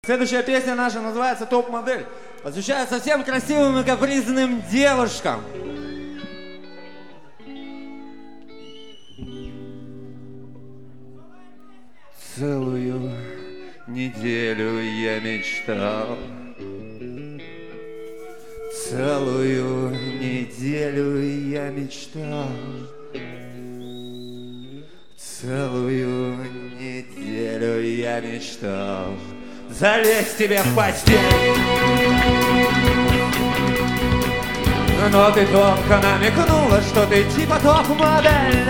Следующая песня наша называется «Топ-модель». Посвящается всем красивым и капризным девушкам. Целую неделю я мечтал, целую неделю я мечтал, целую неделю я мечтал залезть тебе в постель. Но ты только намекнула, что ты типа топ-модель.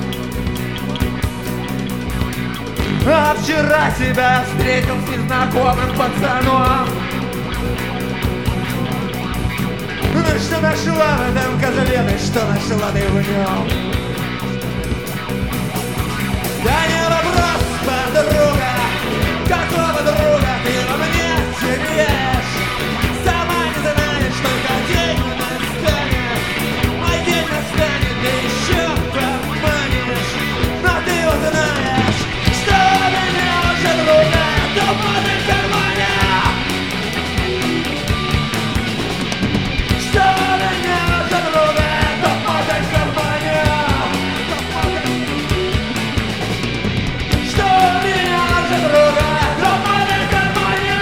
А вчера тебя встретил с незнакомым пацаном. Ну что нашла в этом козле, ты что нашла ты в нем? Да не вопрос, подруга, какого друга ты во мне теряешь? Сама не знаешь, только день настанет, мой день настанет, ты еще обманешь. Но ты узнаешь, что меня уже друга топ-модель в кармане. Что меня уже друга топ-модель в кармане. Что меня уже друга топ-модель в кармане.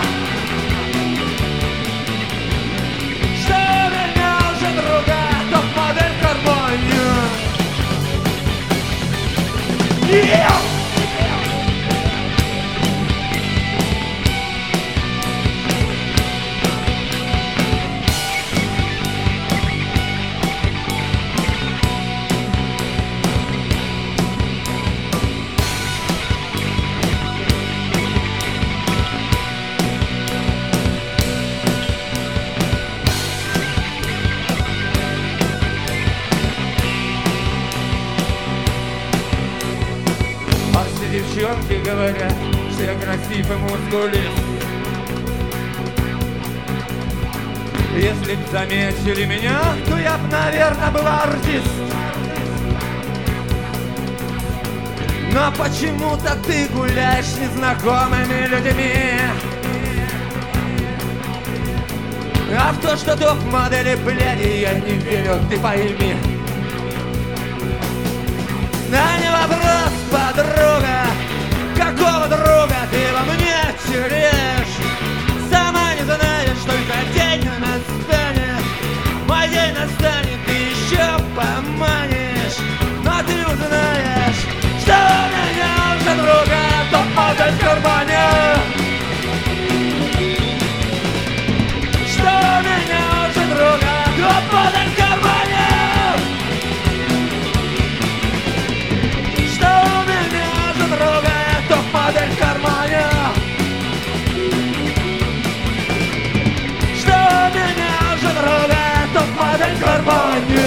Что меня уже друга топ-модель в кармане. А все девчонки говорят, что я красив и мускулист. Если б заметили меня, то я б, наверное, был артист. Но почему-то ты гуляешь с незнакомыми людьми. А в то, что топ-модели бляди, я не верю, ты пойми. Да не вопрос, подруга, какого друга ты во мне теряешь? Сма не знаешь, только день настанет, мой день настанет, ты еще поманишь. Но ты узнаешь, что у меня уже друга топ-модель в кармане. Что у меня уже друга топ-модель в кармане. Что у меня уже друга топ-модель в кармане. Что у меня уже друга топ-модель в кармане.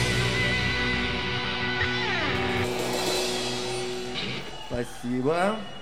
Спасибо.